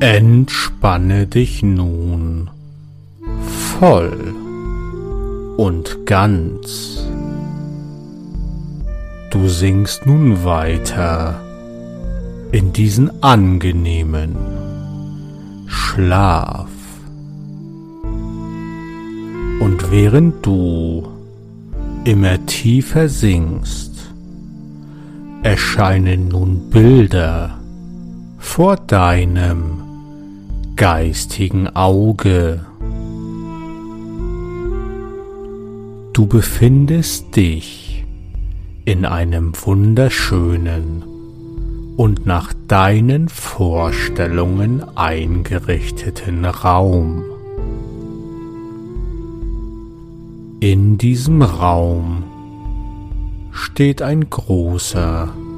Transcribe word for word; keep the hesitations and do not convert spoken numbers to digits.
Entspanne dich nun voll und ganz. Du sinkst nun weiter in diesen angenehmen Schlaf. Und während du immer tiefer sinkst, erscheinen nun Bilder vor deinem geistigen Auge. Du befindest dich in einem wunderschönen und nach deinen Vorstellungen eingerichteten Raum. In diesem Raum steht ein großer